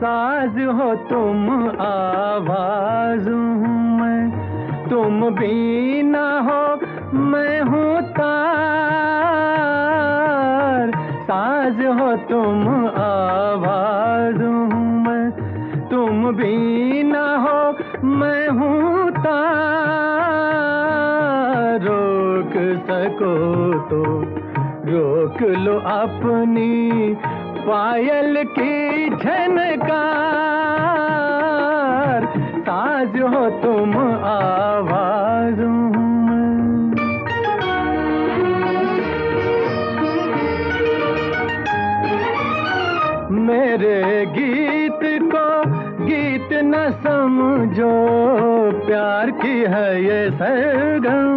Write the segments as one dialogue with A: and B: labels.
A: साज हो तुम, आवाज हूँ मैं, तुम बीना हो मैं हूँ तार। साज हो तुम, आवाज हूँ मैं, तुम बीना हो मैं हूँ तार। रोक सको तो रोक लो अपनी पायल की झनकार। साज हो तुम, आवाज हूँ मैं। मेरे गीत को गीत न समझो, प्यार की है ये सरगम।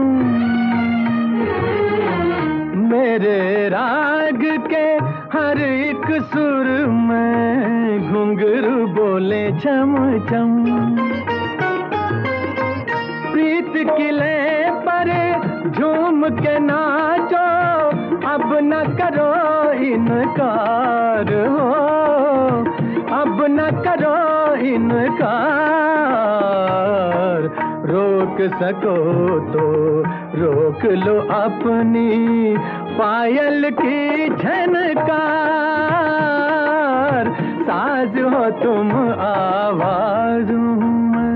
A: मेरे राग के हर एक सुर में घुंघरू बोले छम छम। प्रीत किले पर झूम के नाचो, अब न करो इनकार हो, अब न करो इनकार। रोक सको तो रोक लो अपनी पायल की झनकार। साज हो तुम, आवाज हूँ मैं।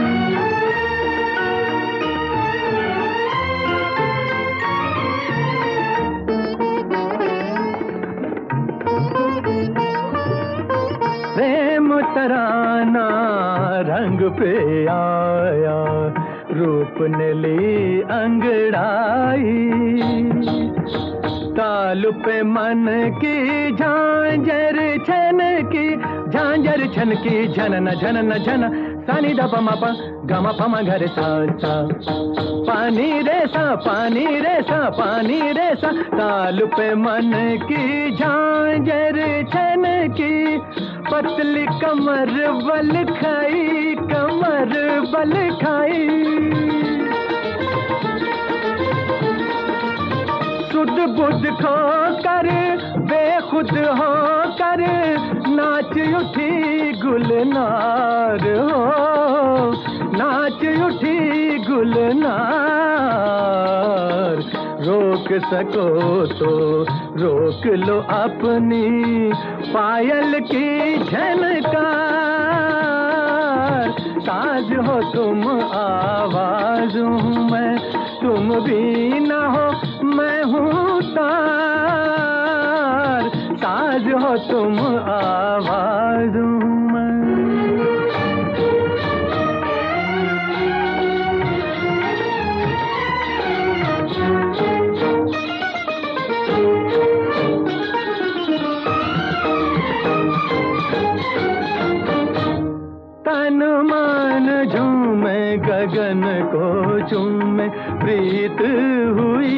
A: प्रेम तराना रंग पे आया, रूप ने ली अंगड़ाई। ताल पे मन की झांझर छन की, झांझर छन की, झनन झनन झन। सानी दा पमा पा गमा पमा घर सा सा। पानी रे सा, पानी रे सा, पानी रे सा। ताल पे मन की झांझर छन की, पतली कमर बल खाई, कमर बल खाई। सुध बुध खो कर बेखुद हो कर, नाच उठी गुलनार हो, नाच उठी गुलनार। रोक सको तो रोक लो अपनी पायल की झनकार। साज हो तुम, आवाज हूँ मैं, तुम बीना हो मैं हूँ तार। साज हो तुम, आवाज हूँ मैं। तन मन झूमे गगन को चूमे, प्रीत हुई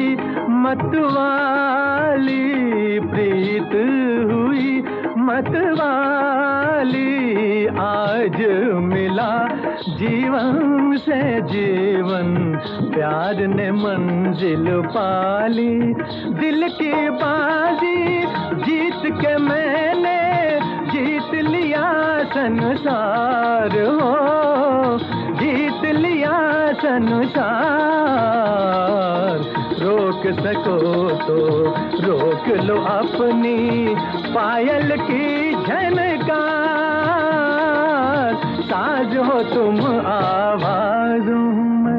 A: मतवाली, प्रीत हुई मतवाली। आज मिला जीवन से जीवन, प्यार ने मंजिल पाली। दिल की बाजी जीत के मैंने जीत लिया संसार हो, जीत लिया संसार। रोक सको तो रोक लो अपनी पायल की झनकार। साज हो तुम, आवाज हूँ मैं।